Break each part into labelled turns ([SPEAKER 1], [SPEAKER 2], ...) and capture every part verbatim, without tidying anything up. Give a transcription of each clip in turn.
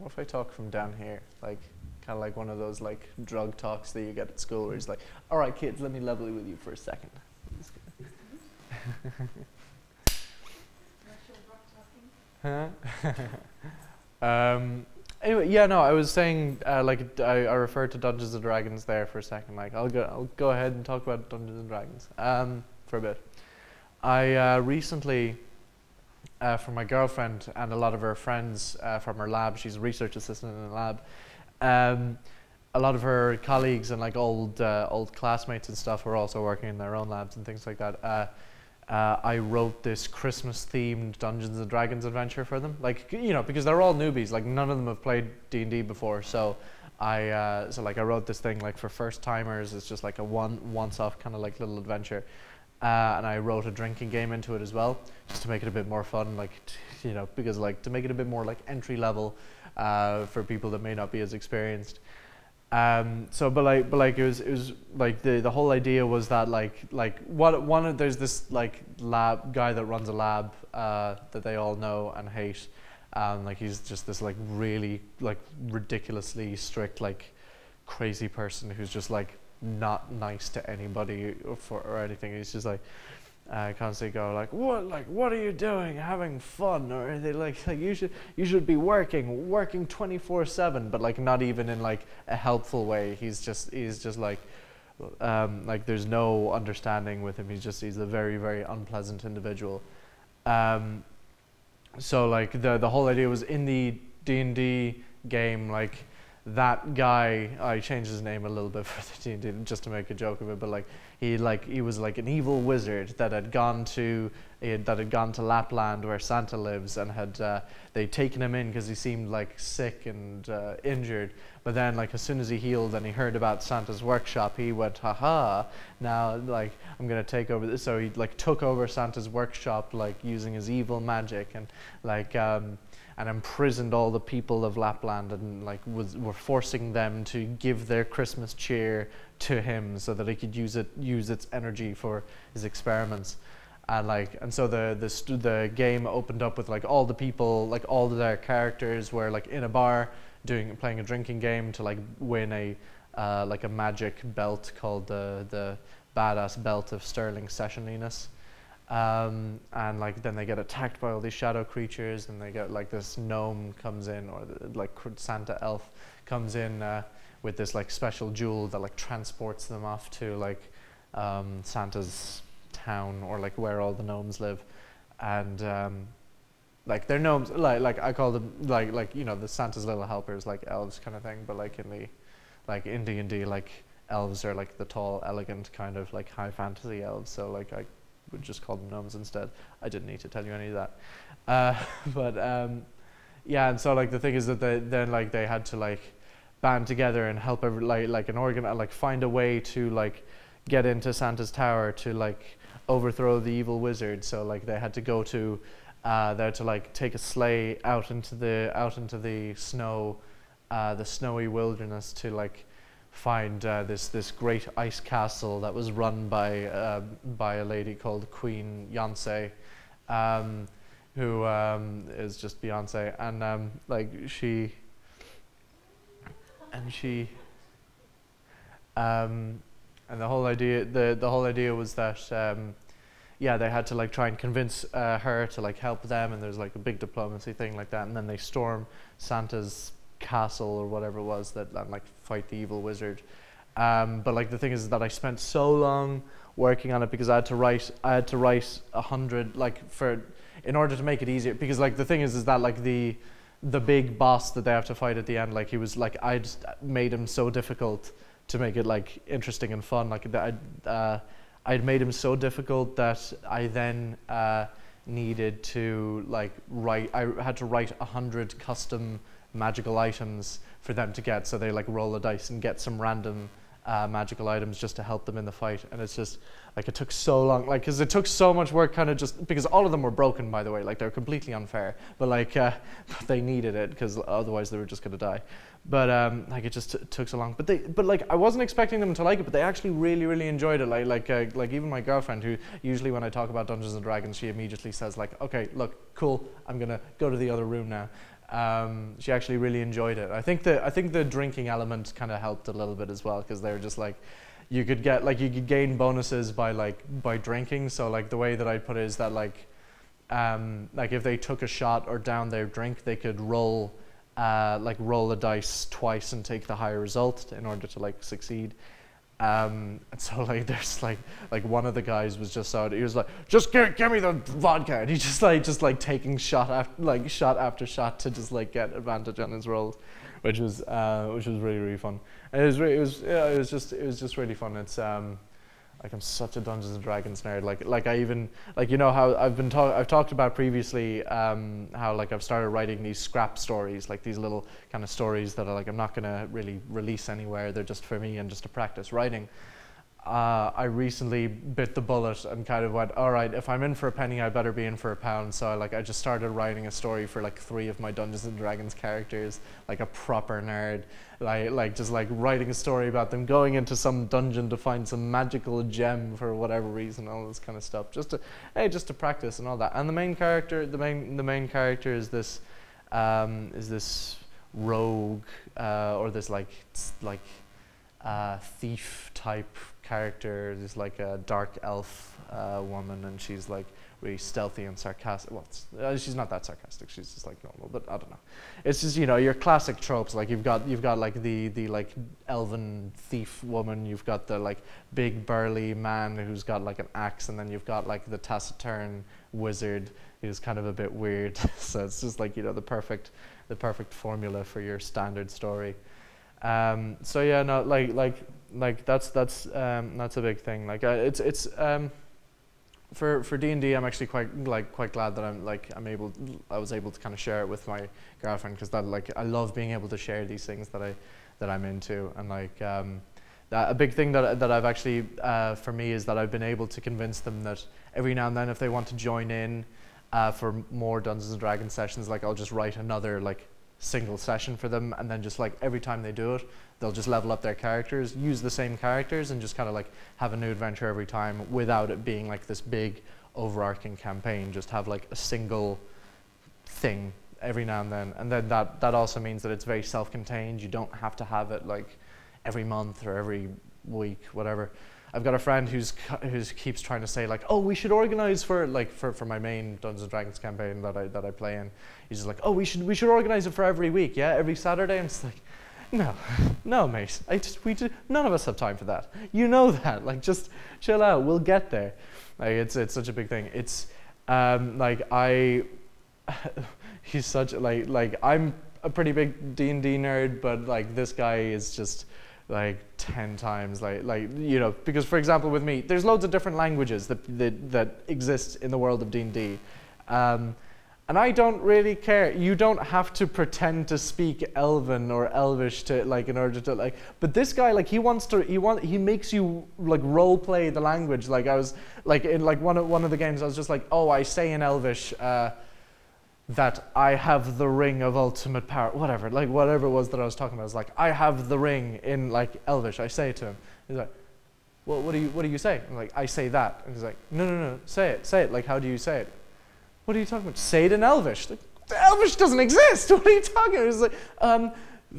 [SPEAKER 1] what if I talk from down here, like kind of like one of those like drug talks that you get at school, where it's like, all right, kids, let me level with you for a second. Huh? um, anyway, yeah, no, I was saying, uh, like, I, I referred to Dungeons and Dragons there for a second. Like, I'll go, I'll go ahead and talk about Dungeons and Dragons um, for a bit. I uh, recently, uh, for my girlfriend and a lot of her friends uh, from her lab, she's a research assistant in a lab. Um, a lot of her colleagues and like old uh, old classmates and stuff were also working in their own labs and things like that. Uh, Uh, I wrote this Christmas-themed Dungeons and Dragons adventure for them, like you know, because they're all newbies. Like none of them have played D and D before, so I uh, so like I wrote this thing like for first-timers. It's just like a one once-off kind of like little adventure, uh, and I wrote a drinking game into it as well, just to make it a bit more fun, like t- you know, because like to make it a bit more like entry level uh, for people that may not be as experienced. Um, so, but like, but like, it was, it was like the the whole idea was that like, like what one of there's this like lab guy that runs a lab uh, that they all know and hate, um, like he's just this like really like ridiculously strict like crazy person who's just like not nice to anybody or for or anything. He's just like uh, constantly go like, what like what are you doing, having fun, or they like like you should you should be working working twenty-four seven, but like not even in like a helpful way. He's just he's just like um, like there's no understanding with him. He's just he's a very very unpleasant individual. Um, so like the the whole idea was in the D and D game, like that guy, I changed his name a little bit for the D and D just to make a joke of it, but like he like he was like an evil wizard that had gone to uh, that had gone to Lapland where Santa lives, and had uh, they'd taken him in because he seemed like sick and uh, injured. But then like as soon as he healed and he heard about Santa's workshop, he went, haha, now like I'm gonna take over this. So he like took over Santa's workshop like using his evil magic, and like um and imprisoned all the people of Lapland, and like was were forcing them to give their Christmas cheer to him so that he could use it use its energy for his experiments. And like and so the the st- the game opened up with like all the people, like all of their characters were like in a bar doing playing a drinking game to like win a uh, like a magic belt called the the Badass Belt of Sterling Sessioniness. Um, and like then they get attacked by all these shadow creatures, and they get like this gnome comes in, or the, like Santa elf comes in uh, with this like special jewel that like transports them off to like um, Santa's town, or like where all the gnomes live. And um, like they're gnomes, like like I call them like like you know the Santa's little helpers, like elves kind of thing, but like in the like in D and D, like elves are like the tall, elegant kind of like high fantasy elves. So like I would just call them gnomes instead. I didn't need to tell you any of that. Uh, but um, yeah, and so like the thing is that they then like they had to like band together and help every, like like an organ like find a way to like get into Santa's tower to like overthrow the evil wizard. So like they had to go to uh, they had to like take a sleigh out into the out into the snow, uh, the snowy wilderness to like find uh, this this great ice castle that was run by uh, by a lady called Queen Yonsei, um, who um, is just Beyonce, and um, like she and she um, and the whole idea the the whole idea was that um, yeah, they had to like try and convince uh, her to like help them, and there's like a big diplomacy thing like that, and then they storm Santa's castle or whatever it was that and like fight the evil wizard. Um, but like the thing is that I spent so long working on it because I had to write I had to write a hundred like for in order to make it easier, because like the thing is is that like the the big boss that they have to fight at the end, like he was like I just made him so difficult to make it like interesting and fun. Like I uh, I'd made him so difficult that I then uh, needed to like write I had to write a hundred custom magical items for them to get, so they like roll a dice and get some random uh, magical items just to help them in the fight. And it's just like it took so long, like because it took so much work, kind of just because all of them were broken, by the way, like they're completely unfair, but like uh, but they needed it because otherwise they were just gonna die. But um, like it just t- took so long. But they, but like I wasn't expecting them to like it, but they actually really, really enjoyed it. Like, like, uh, like even my girlfriend, who usually when I talk about Dungeons and Dragons, she immediately says like, "Okay, look, cool. I'm gonna go to the other room now." Um, she actually really enjoyed it. I think the I think the drinking element kind of helped a little bit as well, because they were just like, you could get like you could gain bonuses by like by drinking. So like the way that I put it is that like um, like if they took a shot or down their drink, they could roll uh, like roll a dice twice and take the higher result in order to like succeed. Um, and so like there's like like one of the guys was just out. He was like, just give, give me the vodka, and he just like just like taking shot after like shot after shot to just like get advantage on his rolls, which was uh, which was really really fun. And it was re- it was yeah, it was just it was just really fun. It's um like I'm such a Dungeons and Dragons nerd. Like like I even like you know how I've been talk I've talked about previously um how like I've started writing these scrap stories, like these little kind of stories that are like I'm not gonna really release anywhere. They're just for me and just to practice writing. Uh, I recently bit the bullet and kind of went, all right, if I'm in for a penny, I better be in for a pound. So I, like I just started writing a story for like three of my Dungeons and Dragons characters, like a proper nerd, like like just like writing a story about them going into some dungeon to find some magical gem for whatever reason, all this kind of stuff, just to hey, just to practice and all that. And the main character, the main the main character is this um, is this rogue uh, or this like like uh, thief type character. There's like a dark elf uh, woman, and she's like really stealthy and sarcastic. Well, uh, she's not that sarcastic. She's just like normal, but I don't know. It's just, you know, your classic tropes. Like you've got you've got like the the like elven thief woman. You've got the like big burly man who's got like an axe, and then you've got like the taciturn wizard who's kind of a bit weird. So it's just like, you know, the perfect the perfect formula for your standard story. Um, so yeah, no, like like. Like that's that's um, that's a big thing. Like uh, it's it's um, for for D and D. I'm actually quite like quite glad that I'm like I'm able I was able to kind of share it with my girlfriend, because that like I love being able to share these things that I that I'm into. And like um, that, a big thing that that I've actually uh, for me is that I've been able to convince them that every now and then, if they want to join in uh, for more Dungeons and Dragons sessions, like I'll just write another like single session for them, and then just like every time they do it, they'll just level up their characters, use the same characters, and just kind of like have a new adventure every time without it being like this big overarching campaign. Just have like a single thing every now and then. And then that that also means that it's very self-contained. You don't have to have it like every month or every week, whatever. I've got a friend who's who's keeps trying to say like, oh, we should organize for like for, for my main Dungeons and Dragons campaign that I that I play in. He's just like, oh, we should we should organize it for every week, yeah, every Saturday. And it's like, no, no, mate. I just we just, none of us have time for that. You know that. Like, just chill out. We'll get there. Like, it's it's such a big thing. It's um like I, he's such like like I'm a pretty big D and D nerd, but like this guy is just like ten times like like you know, because for example with me, there's loads of different languages that that, that exist in the world of D and D. Um, And I don't really care. You don't have to pretend to speak Elven or Elvish to like in order to like. But this guy, like, he wants to. He want. He makes you like role play the language. Like I was like in like one of one of the games, I was just like, oh, I say in Elvish uh, that I have the ring of ultimate power. Whatever, like whatever it was that I was talking about. I was like, I have the ring in like Elvish. I say it to him. He's like, well, what do you what do you say? I'm like, I say that. And he's like, no, no, no, say it, say it. Like, how do you say it? What are you talking about? Say it in Elvish. Like, Elvish doesn't exist. What are you talking about? It's like, um,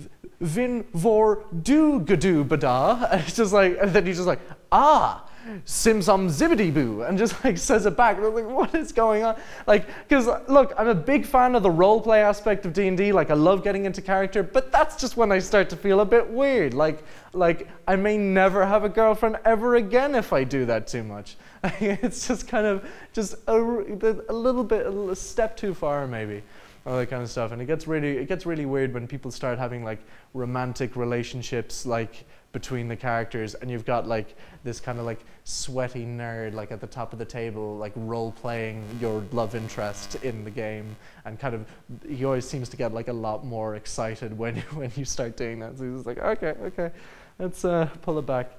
[SPEAKER 1] Vin vor du gadu bada. And it's just like, and then he's just like, ah, simsum zibbity boo, and just like says it back. And I'm like, what is going on? Like, because look, I'm a big fan of the role play aspect of D and D. Like, I love getting into character, but that's just when I start to feel a bit weird. Like, like I may never have a girlfriend ever again if I do that too much. It's just kind of just a, a little bit, a step too far maybe, all that kind of stuff. And it gets really, it gets really weird when people start having like romantic relationships like between the characters, and you've got like this kind of like sweaty nerd like at the top of the table, like role playing your love interest in the game, and kind of he always seems to get like a lot more excited when when you start doing that. So he's like, okay, okay, let's uh, pull it back.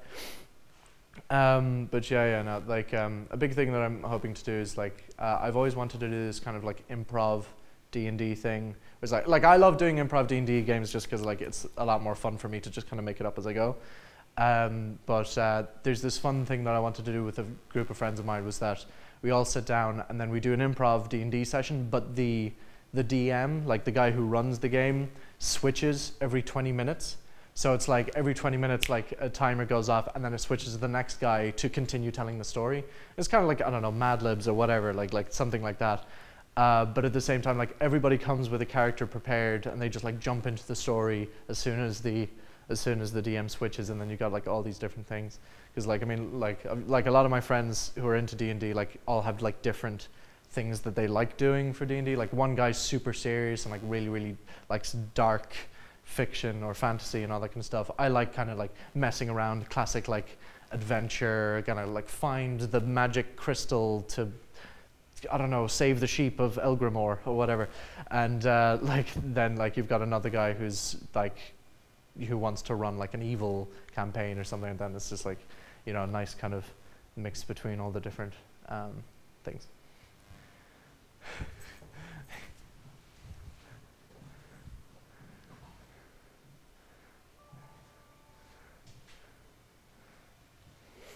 [SPEAKER 1] Um, but yeah, yeah, no, like um, a big thing that I'm hoping to do is like uh, I've always wanted to do this kind of like improv D and D thing. It was like like I love doing improv D and D games just because like it's a lot more fun for me to just kind of make it up as I go. Um, but uh, there's this fun thing that I wanted to do with a group of friends of mine, was that we all sit down and then we do an improv D and D session, but the the D M, like the guy who runs the game, switches every twenty minutes. So it's like every twenty minutes, like a timer goes off, and then it switches to the next guy to continue telling the story. It's kind of like, I don't know, Mad Libs or whatever, like like something like that. Uh, but at the same time, like everybody comes with a character prepared, and they just like jump into the story as soon as the as soon as the D M switches, and then you got like all these different things. Because like I mean, like like a lot of my friends who are into D and D, like all have like different things that they like doing for D and D. Like one guy's super serious and like really really likes dark fiction or fantasy and all that kind of stuff. I like kind of like messing around, classic like adventure, gonna like find the magic crystal to, I don't know, save the sheep of Elgrimor or whatever. And uh, like then like you've got another guy who's like who wants to run like an evil campaign or something, and then it's just like, you know, a nice kind of mix between all the different um, things.